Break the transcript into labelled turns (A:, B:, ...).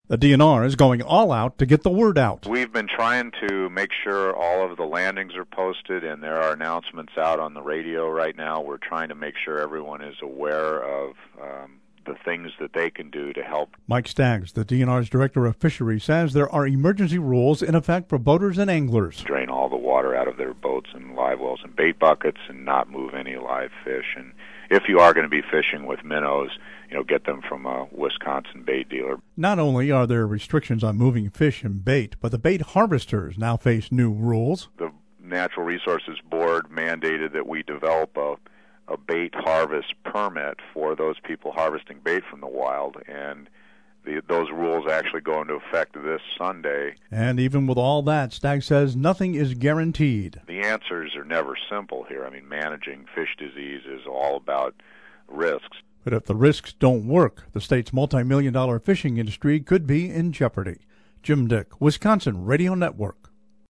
A: The DNR is going all out to get the word out.
B: We've been trying to make sure all of the landings are posted, and there are announcements out on the radio right now. We're trying to make sure everyone is aware of the things that they can do to help.
A: Mike Staggs, the DNR's Director of Fisheries, says there are emergency rules in effect for boaters and anglers.
B: Drain all the water out of their boats and live wells and bait buckets and not move any live fish. And if you are going to be fishing with minnows, get them from a Wisconsin bait dealer.
A: Not only are there restrictions on moving fish and bait, but the bait harvesters now face new rules.
B: The Natural Resources Board mandated that we develop a bait harvest permit for those people harvesting bait from the wild, and those rules actually go into effect this Sunday.
A: And even with all that, Staggs says nothing is guaranteed.
B: The answers are never simple here. Managing fish disease is all about risks.
A: But if the risks don't work, the state's multi-million-dollar fishing industry could be in jeopardy. Jim Dick, Wisconsin Radio Network.